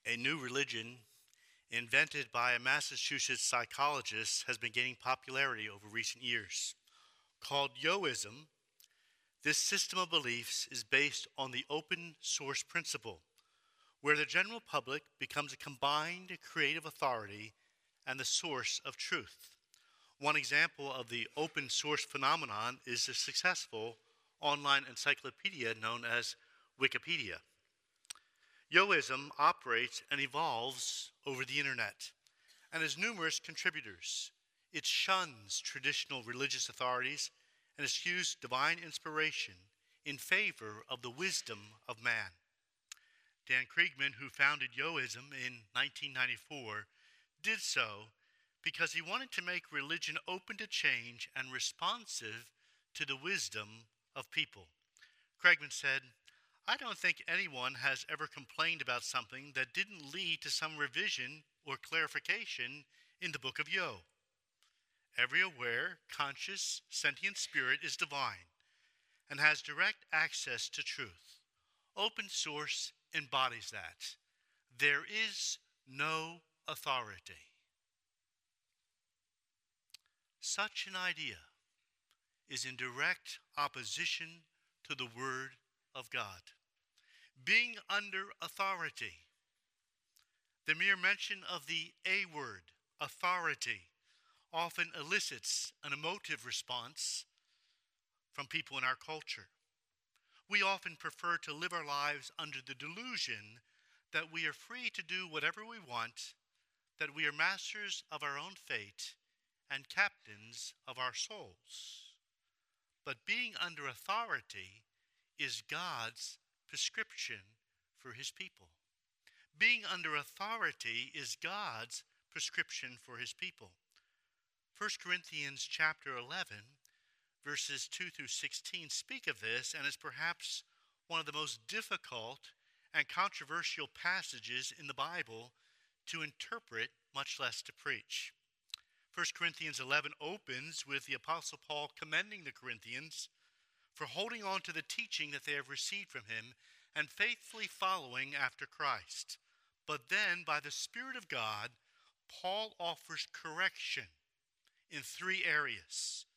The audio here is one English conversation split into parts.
A new religion invented by a Massachusetts psychologist has been gaining popularity over recent years. Called Yoism, this system of beliefs is based on the open source principle, where the general public becomes a combined creative authority and the source of truth. One example of the open source phenomenon is the successful online encyclopedia known as Wikipedia. Yoism operates and evolves over the internet and has numerous contributors. It shuns traditional religious authorities and eschews divine inspiration in favor of the wisdom of man. Dan Kriegman, who founded Yoism in 1994, did so because he wanted to make religion open to change and responsive to the wisdom of people. Kriegman said, "I don't think anyone has ever complained about something that didn't lead to some revision or clarification in the book of Yo. Every aware, conscious, sentient spirit is divine and has direct access to truth. Open source embodies that. There is no authority." Such an idea is in direct opposition to the Word of God. Being under authority. The mere mention of the A word, authority, often elicits an emotive response from people in our culture. We often prefer to live our lives under the delusion that we are free to do whatever we want, that we are masters of our own fate and captains of our souls. But being under authority is God's prescription for his people. Being under authority is God's prescription for his people. 1 Corinthians chapter 11, verses 2 through 16 speak of this, and is perhaps one of the most difficult and controversial passages in the Bible to interpret, much less to preach. 1 Corinthians 11 opens with the Apostle Paul commending the Corinthians for holding on to the teaching that they have received from him and faithfully following after Christ. But then, by the Spirit of God, Paul offers correction in three areas.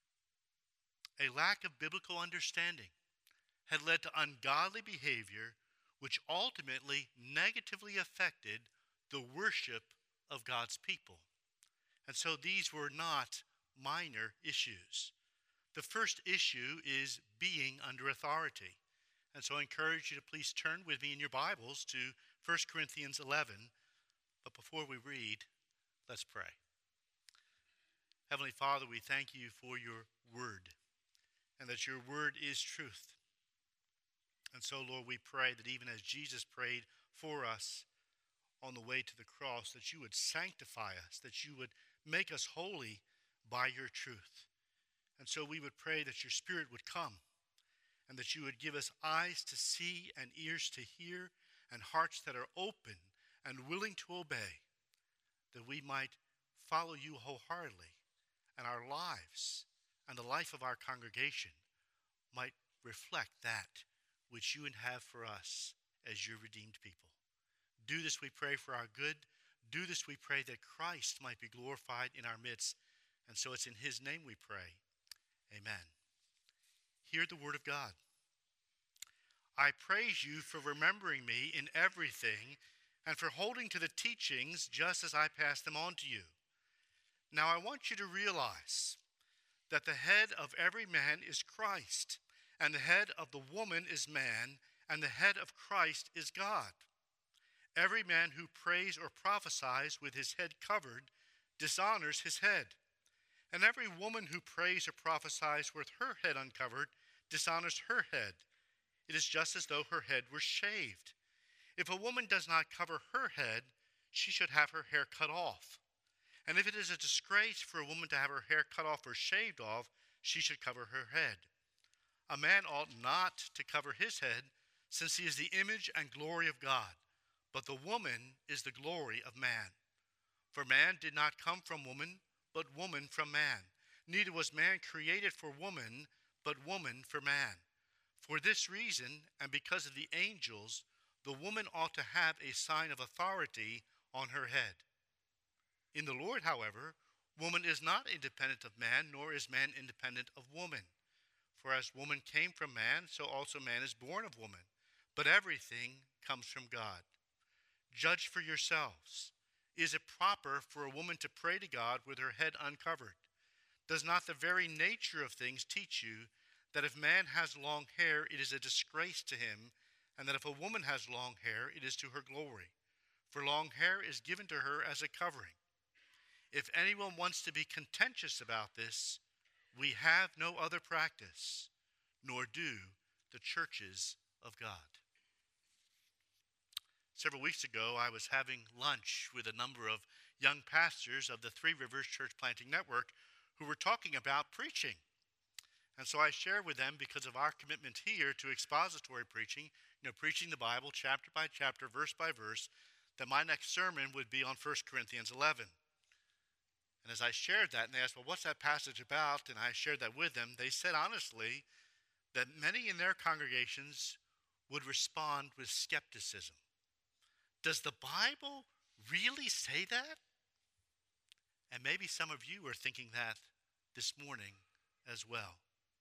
A lack of biblical understanding had led to ungodly behavior, which ultimately negatively affected the worship of God's people. And so these were not minor issues. The first issue is being under authority. And so I encourage you to please turn with me in your Bibles to 1 Corinthians 11. But before we read, let's pray. Heavenly Father, we thank you for your word, and that your word is truth. And so, Lord, we pray that even as Jesus prayed for us on the way to the cross, that you would sanctify us, that you would make us holy by your truth. And so we would pray that your Spirit would come, and that you would give us eyes to see and ears to hear and hearts that are open and willing to obey, that we might follow you wholeheartedly, and our lives and the life of our congregation might reflect that which you would have for us as your redeemed people. Do this, we pray, for our good. Do this, we pray, that Christ might be glorified in our midst. And so it's in his name we pray. Amen. Hear the word of God. I praise you for remembering me in everything and for holding to the teachings just as I passed them on to you. Now I want you to realize that the head of every man is Christ, and the head of the woman is man, and the head of Christ is God. Every man who prays or prophesies with his head covered dishonors his head, and every woman who prays or prophesies with her head uncovered dishonors her head. It is just as though her head were shaved. If a woman does not cover her head, she should have her hair cut off. And if it is a disgrace for a woman to have her hair cut off or shaved off, she should cover her head. A man ought not to cover his head, since he is the image and glory of God. But the woman is the glory of man. For man did not come from woman, but woman from man. Neither was man created for woman, but woman for man. For this reason, and because of the angels, the woman ought to have a sign of authority on her head. In the Lord, however, woman is not independent of man, nor is man independent of woman. For as woman came from man, so also man is born of woman. But everything comes from God. Judge for yourselves. Is it proper for a woman to pray to God with her head uncovered? Does not the very nature of things teach you that if man has long hair, it is a disgrace to him, and that if a woman has long hair, it is to her glory? For long hair is given to her as a covering. If anyone wants to be contentious about this, we have no other practice, nor do the churches of God. Several weeks ago, I was having lunch with a number of young pastors of the Three Rivers Church Planting Network who were talking about preaching. And so I shared with them, because of our commitment here to expository preaching, preaching the Bible chapter by chapter, verse by verse, that my next sermon would be on 1 Corinthians 11. And as I shared that, and they asked, well, what's that passage about? And I shared that with them. They said honestly that many in their congregations would respond with skepticism. Does the Bible really say that? And maybe some of you are thinking that this morning as well.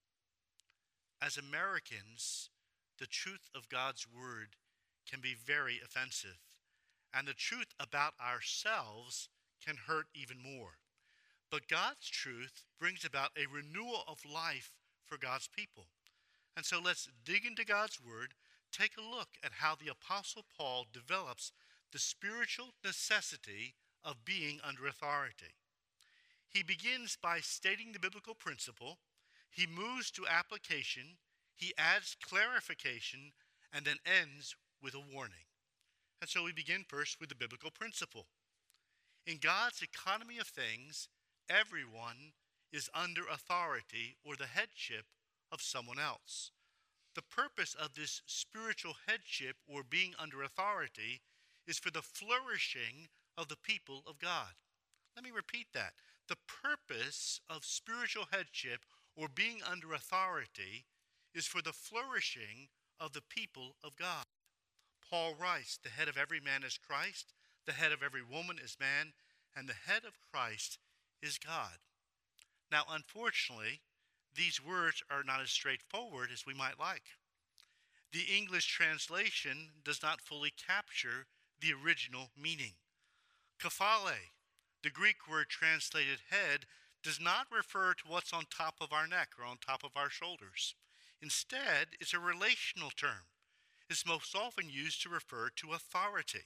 As Americans, the truth of God's word can be very offensive, and the truth about ourselves can hurt even more. But God's truth brings about a renewal of life for God's people. And so let's dig into God's word, take a look at how the Apostle Paul develops the spiritual necessity of being under authority. He begins by stating the biblical principle, he moves to application, he adds clarification, and then ends with a warning. And so we begin first with the biblical principle. In God's economy of things, everyone is under authority or the headship of someone else. The purpose of this spiritual headship or being under authority is for the flourishing of the people of God. Let me repeat that. The purpose of spiritual headship or being under authority is for the flourishing of the people of God. Paul writes, the head of every man is Christ, the head of every woman is man, and the head of Christ is God. Now, unfortunately, these words are not as straightforward as we might like. The English translation does not fully capture the original meaning. Kephale, the Greek word translated head, does not refer to what's on top of our neck or on top of our shoulders. Instead, it's a relational term. It's most often used to refer to authority.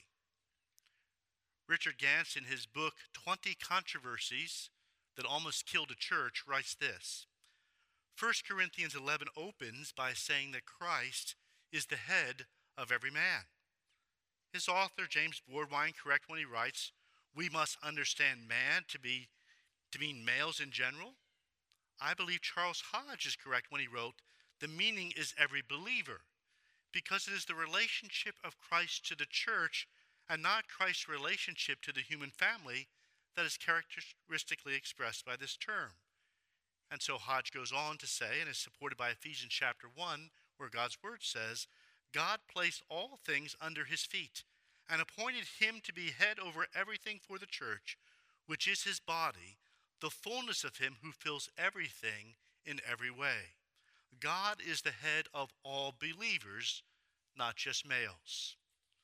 Richard Gantz, in his book, 20 Controversies That Almost Killed a Church, writes this. 1 Corinthians 11 opens by saying that Christ is the head of every man. His author, James Bordwine, correct when he writes, we must understand man to mean males in general. I believe Charles Hodge is correct when he wrote, the meaning is every believer, because it is the relationship of Christ to the church and not Christ's relationship to the human family that is characteristically expressed by this term. And so Hodge goes on to say, and is supported by Ephesians chapter 1, where God's word says, God placed all things under his feet and appointed him to be head over everything for the church, which is his body, the fullness of him who fills everything in every way. God is the head of all believers, not just males.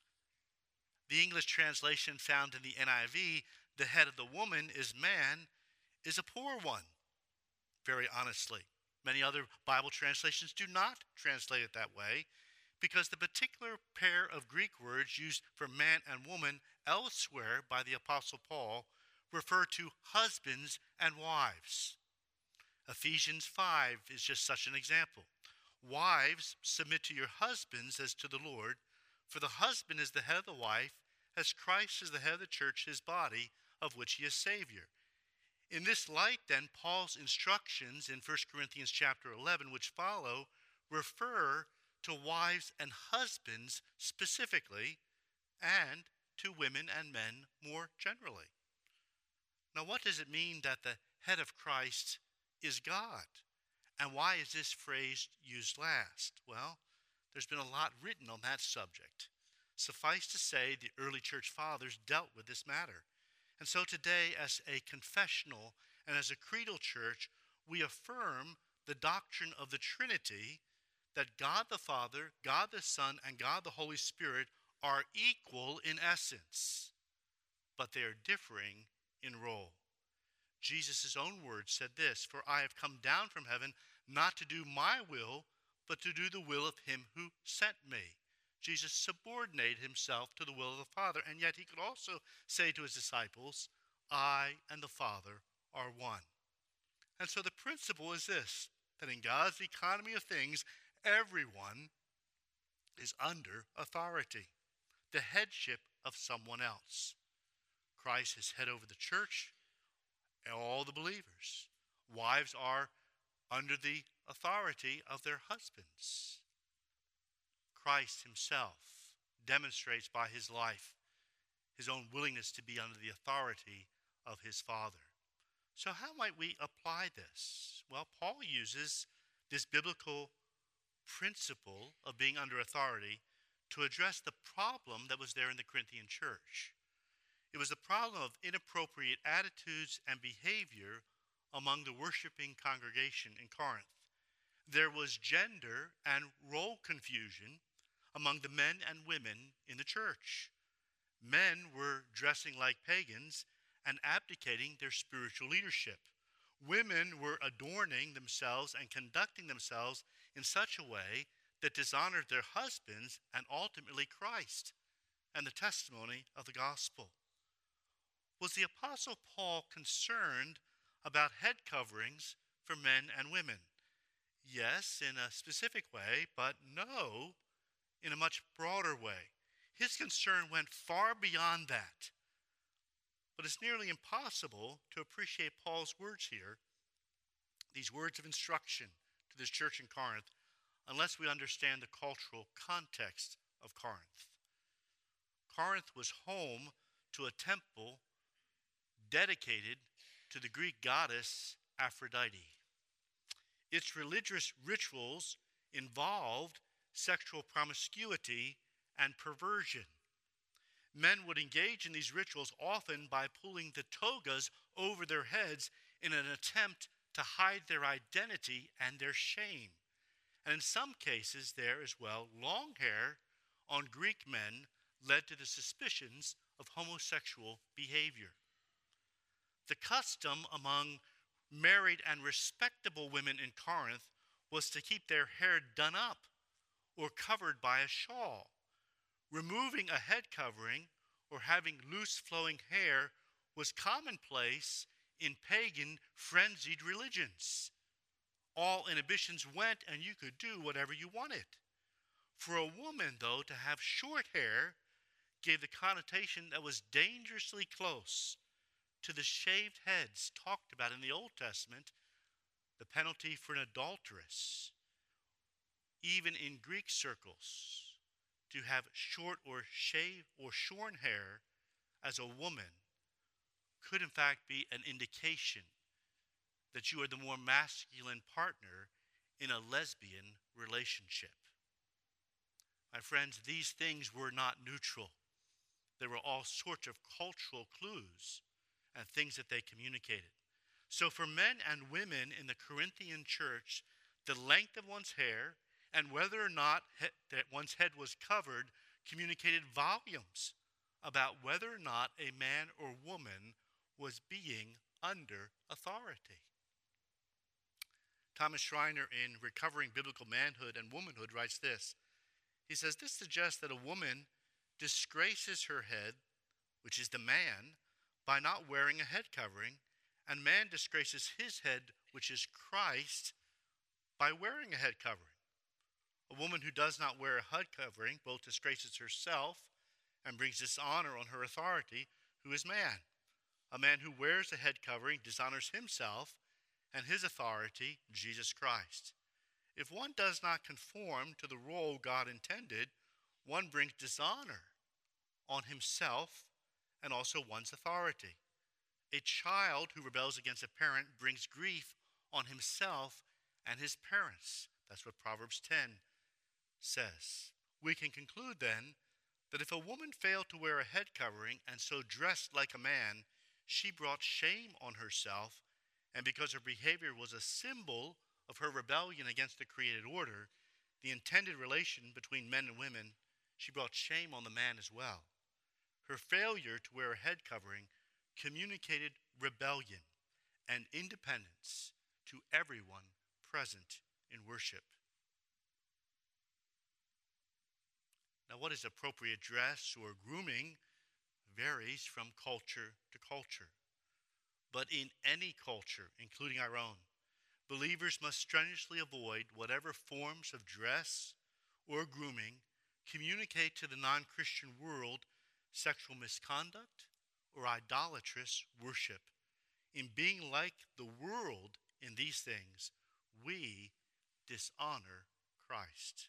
The English translation found in the NIV, the head of the woman is man, is a poor one, very honestly. Many other Bible translations do not translate it that way because the particular pair of Greek words used for man and woman elsewhere by the Apostle Paul refer to husbands and wives. Ephesians 5 is just such an example. Wives, submit to your husbands as to the Lord, for the husband is the head of the wife, as Christ is the head of the church, his body, of which he is Savior. In this light, then, Paul's instructions in 1 Corinthians chapter 11, which follow, refer to wives and husbands specifically, and to women and men more generally. Now, what does it mean that the head of Christ is God? And why is this phrase used last? Well, there's been a lot written on that subject. Suffice to say, the early church fathers dealt with this matter. And so today, as a confessional and as a creedal church, we affirm the doctrine of the Trinity, that God the Father, God the Son, and God the Holy Spirit are equal in essence, but they are differing in role. Jesus' own words said this, "For I have come down from heaven not to do my will, but to do the will of him who sent me." Jesus subordinated himself to the will of the Father, and yet he could also say to his disciples, "I and the Father are one." And so the principle is this, that in God's economy of things, everyone is under authority, the headship of someone else. Christ is head over the church and all the believers. Wives are under the authority of their husbands. Christ himself demonstrates by his life his own willingness to be under the authority of his Father. So how might we apply this? Well, Paul uses this biblical principle of being under authority to address the problem that was there in the Corinthian church. It was the problem of inappropriate attitudes and behavior among the worshiping congregation in Corinth. There was gender and role confusion among the men and women in the church. Men were dressing like pagans and abdicating their spiritual leadership. Women were adorning themselves and conducting themselves in such a way that dishonored their husbands and ultimately Christ and the testimony of the gospel. Was the Apostle Paul concerned about head coverings for men and women? Yes, in a specific way, but no, in a much broader way. His concern went far beyond that. But it's nearly impossible to appreciate Paul's words here, these words of instruction to this church in Corinth, unless we understand the cultural context of Corinth. Corinth was home to a temple dedicated to the Greek goddess Aphrodite. Its religious rituals involved sexual promiscuity and perversion. Men would engage in these rituals often by pulling the togas over their heads in an attempt to hide their identity and their shame. And in some cases there as well, long hair on Greek men led to the suspicions of homosexual behavior. The custom among married and respectable women in Corinth was to keep their hair done up or covered by a shawl. Removing a head covering or having loose flowing hair was commonplace in pagan frenzied religions. All inhibitions went and you could do whatever you wanted. For a woman, though, to have short hair gave the connotation that was dangerously close to the shaved heads talked about in the Old Testament, the penalty for an adulteress. Even in Greek circles, to have short or shaved or shorn hair as a woman could in fact be an indication that you are the more masculine partner in a lesbian relationship. My friends, these things were not neutral. There were all sorts of cultural clues and things that they communicated. So for men and women in the Corinthian church, the length of one's hair and whether or not that one's head was covered communicated volumes about whether or not a man or woman was being under authority. Thomas Schreiner, in Recovering Biblical Manhood and Womanhood, writes this. He says, this suggests that a woman disgraces her head, which is the man, by not wearing a head covering, and man disgraces his head, which is Christ, by wearing a head covering. A woman who does not wear a head covering both disgraces herself and brings dishonor on her authority, who is man. A man who wears a head covering dishonors himself and his authority, Jesus Christ. If one does not conform to the role God intended, one brings dishonor on himself and also one's authority. A child who rebels against a parent brings grief on himself and his parents. That's what Proverbs 10 says. We can conclude then that if a woman failed to wear a head covering and so dressed like a man, she brought shame on herself, and because her behavior was a symbol of her rebellion against the created order, the intended relation between men and women, she brought shame on the man as well. Her failure to wear a head covering communicated rebellion and independence to everyone present in worship. Now, what is appropriate dress or grooming varies from culture to culture. But in any culture, including our own, believers must strenuously avoid whatever forms of dress or grooming communicate to the non-Christian world sexual misconduct or idolatrous worship. In being like the world in these things, we dishonor Christ.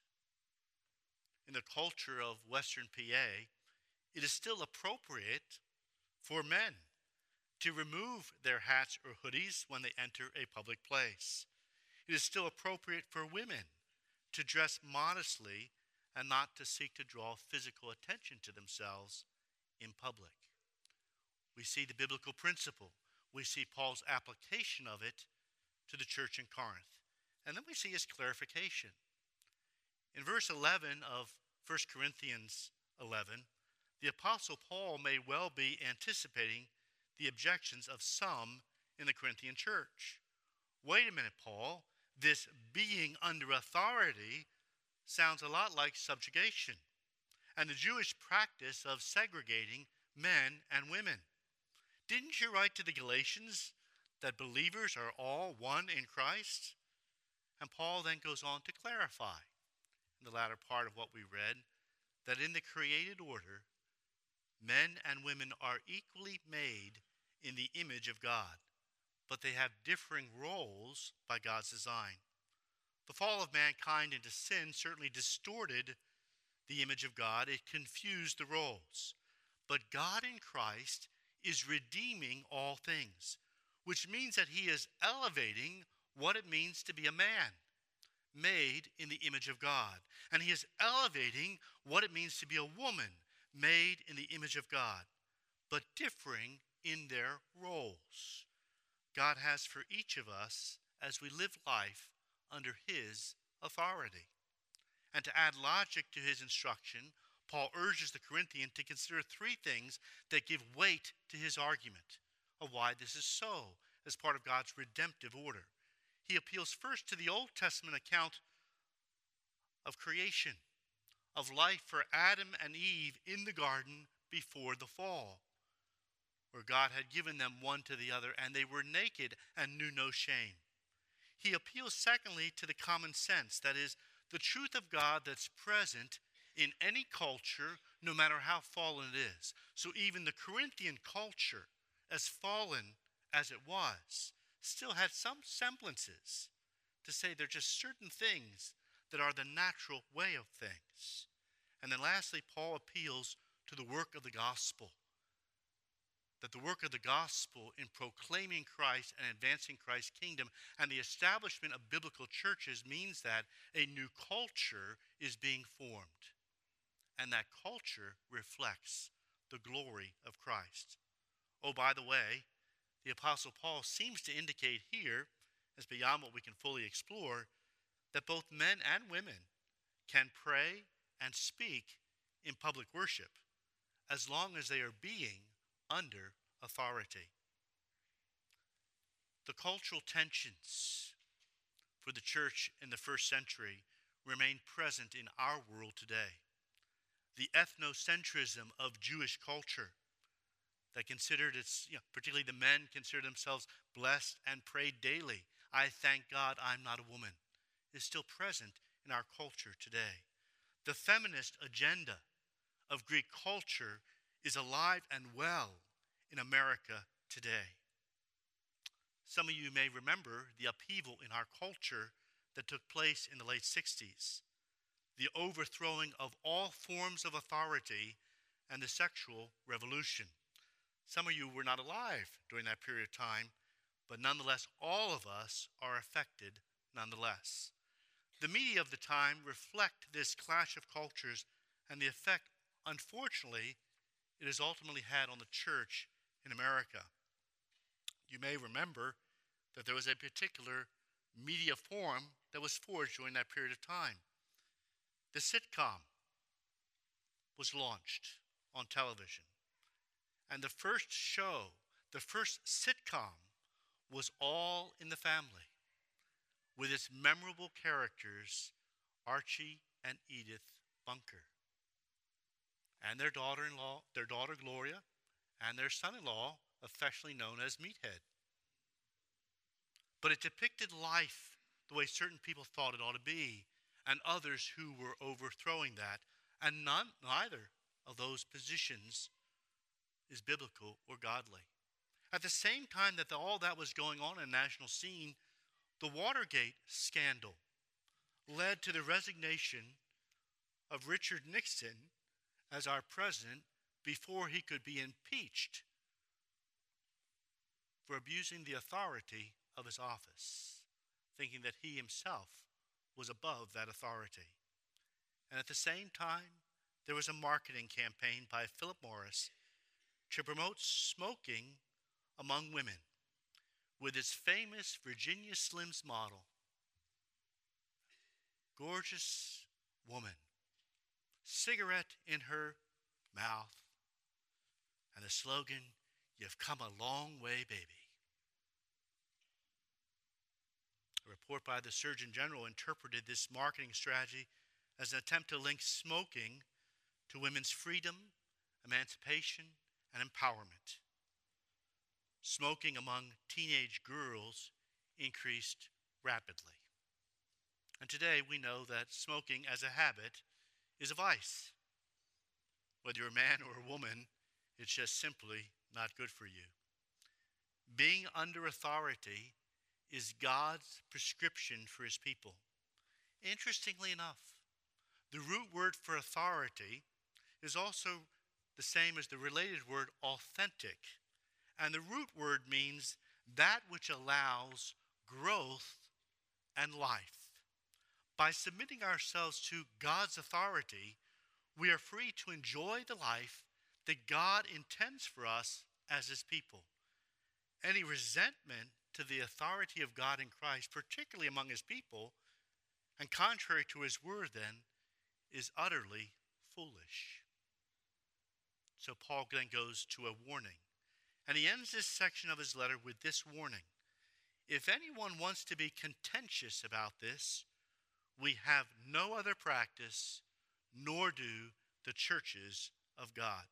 In the culture of Western PA, it is still appropriate for men to remove their hats or hoodies when they enter a public place. It is still appropriate for women to dress modestly and not to seek to draw physical attention to themselves in public. We see the biblical principle. We see Paul's application of it to the church in Corinth. And then we see his clarification. In verse 11 of 1 Corinthians 11, the Apostle Paul may well be anticipating the objections of some in the Corinthian church. Wait a minute, Paul. This being under authority sounds a lot like subjugation and the Jewish practice of segregating men and women. Didn't you write to the Galatians that believers are all one in Christ? And Paul then goes on to clarify in the latter part of what we read that in the created order, men and women are equally made in the image of God, but they have differing roles by God's design. The fall of mankind into sin certainly distorted the image of God. It confused the roles. But God in Christ is redeeming all things, which means that he is elevating what it means to be a man, made in the image of God. And he is elevating what it means to be a woman, made in the image of God, but differing in their roles. God has for each of us as we live life under his authority. And to add logic to his instruction, Paul urges the Corinthian to consider three things that give weight to his argument of why this is so as part of God's redemptive order. He appeals first to the Old Testament account of creation, of life for Adam and Eve in the garden before the fall, where God had given them one to the other, and they were naked and knew no shame. He appeals secondly to the common sense, that is, the truth of God that's present in any culture, no matter how fallen it is. So even the Corinthian culture, as fallen as it was, still had some semblances to say there are just certain things that are the natural way of things. And then lastly, Paul appeals to the work of the gospel, that the work of the gospel in proclaiming Christ and advancing Christ's kingdom and the establishment of biblical churches means that a new culture is being formed. And that culture reflects the glory of Christ. Oh, by the way, the Apostle Paul seems to indicate here, as beyond what we can fully explore, that both men and women can pray and speak in public worship as long as they are being under authority. The cultural tensions for the church in the first century remain present in our world today. The ethnocentrism of Jewish culture that considered its, particularly the men consider themselves blessed and prayed daily. I thank God I'm not a woman, is still present in our culture today. The feminist agenda of Greek culture is alive and well in America today. Some of you may remember the upheaval in our culture that took place in the late 60s, the overthrowing of all forms of authority and the sexual revolution. Some of you were not alive during that period of time, but nonetheless, all of us are affected nonetheless. The media of the time reflect this clash of cultures and the effect unfortunately, it has ultimately had on the church in America. You may remember that there was a particular media forum that was forged during that period of time. The sitcom was launched on television. And the first show, the first sitcom, was All in the Family, with its memorable characters, Archie and Edith Bunker, and their daughter-in-law, their daughter Gloria, and their son-in-law, affectionately known as Meathead. But it depicted life the way certain people thought it ought to be, and others who were overthrowing that, and neither of those positions is biblical or godly. At the same time that all that was going on in the national scene, the Watergate scandal led to the resignation of Richard Nixon as our president before he could be impeached for abusing the authority of his office, thinking that he himself was above that authority. And at the same time, there was a marketing campaign by Philip Morris to promote smoking among women with its famous Virginia Slims model. Gorgeous woman, cigarette in her mouth, and the slogan, "You've come a long way, baby." A report by the Surgeon General interpreted this marketing strategy as an attempt to link smoking to women's freedom, emancipation, and empowerment. Smoking among teenage girls increased rapidly. And today we know that smoking as a habit is a vice. Whether you're a man or a woman, it's just simply not good for you. Being under authority is God's prescription for his people. Interestingly enough, the root word for authority is also the same as the related word authentic. And the root word means that which allows growth and life. By submitting ourselves to God's authority, we are free to enjoy the life that God intends for us as his people. Any resentment to the authority of God in Christ, particularly among his people, and contrary to his word then, is utterly foolish. So Paul then goes to a warning. And he ends this section of his letter with this warning. If anyone wants to be contentious about this, we have no other practice, nor do the churches of God.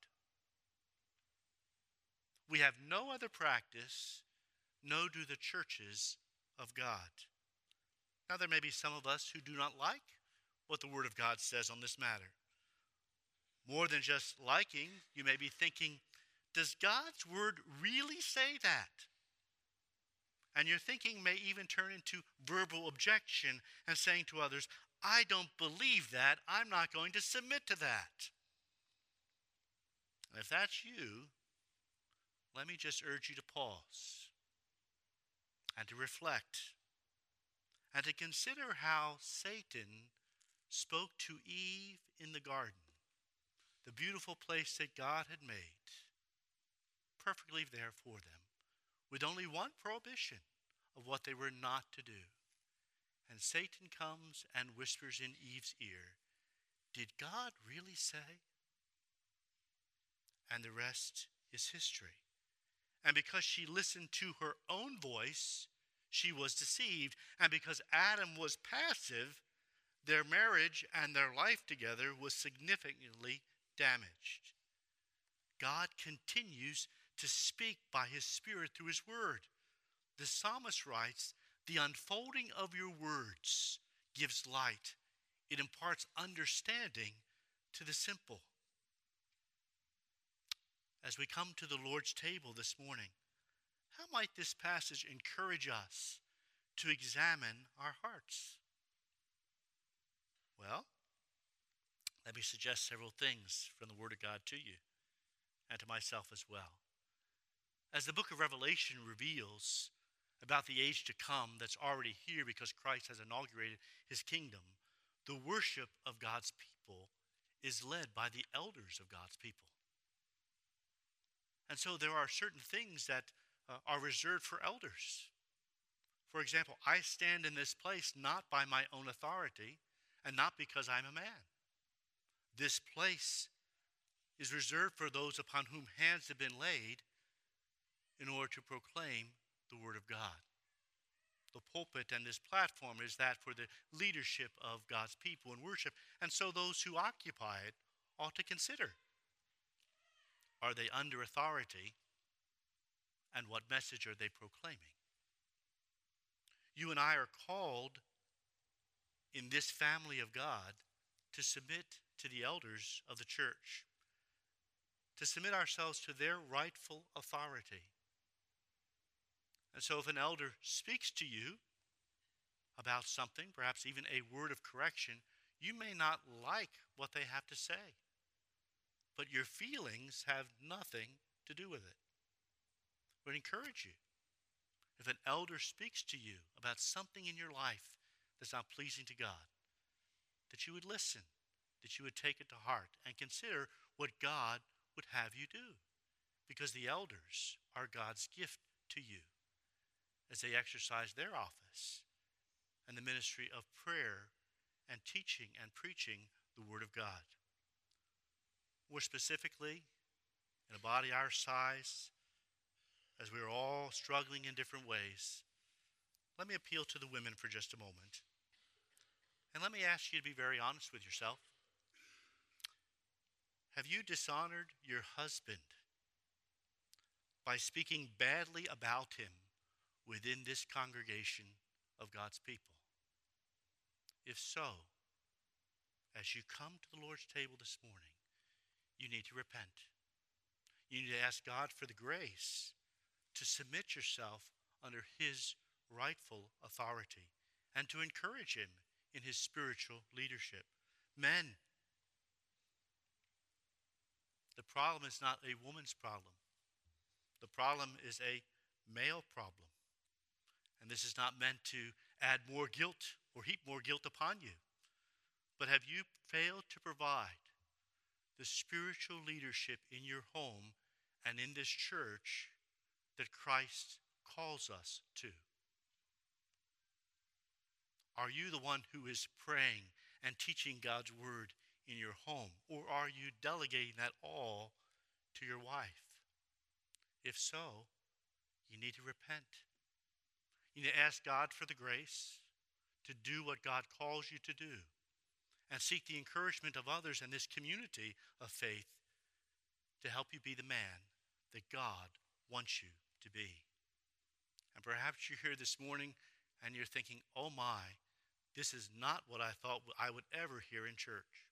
We have no other practice, nor do the churches of God. Now, there may be some of us who do not like what the Word of God says on this matter. More than just liking, you may be thinking, does God's Word really say that? And your thinking may even turn into verbal objection and saying to others, I don't believe that. I'm not going to submit to that. And if that's you, let me just urge you to pause and to reflect and to consider how Satan spoke to Eve in the garden, the beautiful place that God had made, perfectly there for them, with only one prohibition of what they were not to do. And Satan comes and whispers in Eve's ear, did God really say? And the rest is history. And because she listened to her own voice, she was deceived. And because Adam was passive, their marriage and their life together was significantly damaged. God continues to speak by his Spirit through his word. The psalmist writes, the unfolding of your words gives light. It imparts understanding to the simple. As we come to the Lord's table this morning, how might this passage encourage us to examine our hearts? Well, let me suggest several things from the Word of God to you and to myself as well. As the book of Revelation reveals about the age to come that's already here because Christ has inaugurated his kingdom, the worship of God's people is led by the elders of God's people. And so there are certain things that are reserved for elders. For example, I stand in this place not by my own authority and not because I'm a man. This place is reserved for those upon whom hands have been laid in order to proclaim the Word of God. The pulpit and this platform is that for the leadership of God's people in worship. And so those who occupy it ought to consider, are they under authority, and what message are they proclaiming? You and I are called in this family of God to submit to the elders of the church, to submit ourselves to their rightful authority. And so if an elder speaks to you about something, perhaps even a word of correction, you may not like what they have to say, but your feelings have nothing to do with it. I would encourage you, if an elder speaks to you about something in your life that's not pleasing to God, that you would listen, that you would take it to heart and consider what God would have you do, because the elders are God's gift to you as they exercise their office and the ministry of prayer and teaching and preaching the Word of God. More specifically, in a body our size, as we are all struggling in different ways, let me appeal to the women for just a moment. And let me ask you to be very honest with yourself. Have you dishonored your husband by speaking badly about him within this congregation of God's people? If so, as you come to the Lord's table this morning, you need to repent. You need to ask God for the grace to submit yourself under his rightful authority and to encourage him in his spiritual leadership. Men, the problem is not a woman's problem. The problem is a male problem. And this is not meant to add more guilt or heap more guilt upon you. But have you failed to provide the spiritual leadership in your home and in this church that Christ calls us to? Are you the one who is praying and teaching God's word in your home, or are you delegating that all to your wife? If so, you need to repent. You need to ask God for the grace to do what God calls you to do and seek the encouragement of others in this community of faith to help you be the man that God wants you to be. And perhaps you're here this morning and you're thinking, oh my, this is not what I thought I would ever hear in church.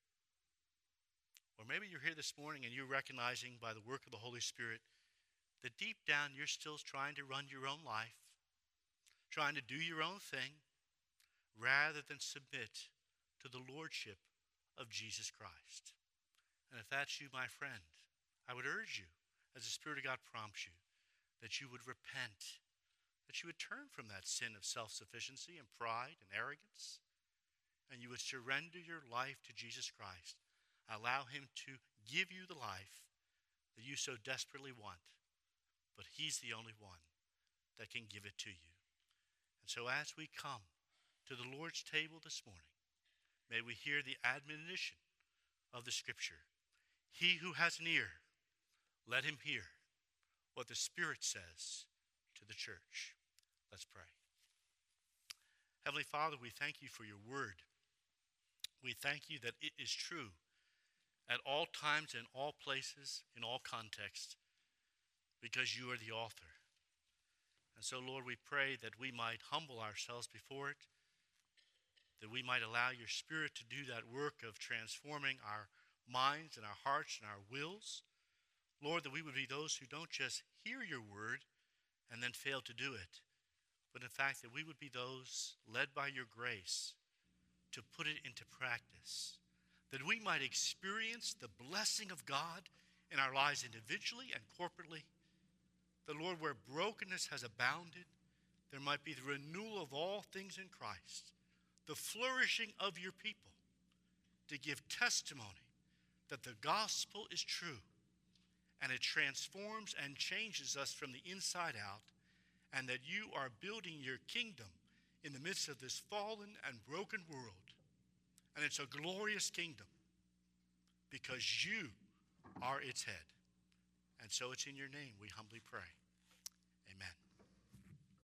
Or maybe you're here this morning and you're recognizing by the work of the Holy Spirit that deep down you're still trying to run your own life, trying to do your own thing, rather than submit to the lordship of Jesus Christ. And if that's you, my friend, I would urge you, as the Spirit of God prompts you, that you would repent, that you would turn from that sin of self-sufficiency and pride and arrogance, and you would surrender your life to Jesus Christ. Allow him to give you the life that you so desperately want, but he's the only one that can give it to you. And so as we come to the Lord's table this morning, may we hear the admonition of the Scripture. He who has an ear, let him hear what the Spirit says to the church. Let's pray. Heavenly Father, we thank you for your word. We thank you that it is true at all times, in all places, in all contexts, because you are the author. And so, Lord, we pray that we might humble ourselves before it, that we might allow your Spirit to do that work of transforming our minds and our hearts and our wills. Lord, that we would be those who don't just hear your word and then fail to do it, but in fact that we would be those led by your grace to put it into practice, that we might experience the blessing of God in our lives individually and corporately. That, Lord, where brokenness has abounded, there might be the renewal of all things in Christ, the flourishing of your people, to give testimony that the gospel is true, and it transforms and changes us from the inside out, and that you are building your kingdom in the midst of this fallen and broken world. And it's a glorious kingdom because you are its head. And so it's in your name we humbly pray.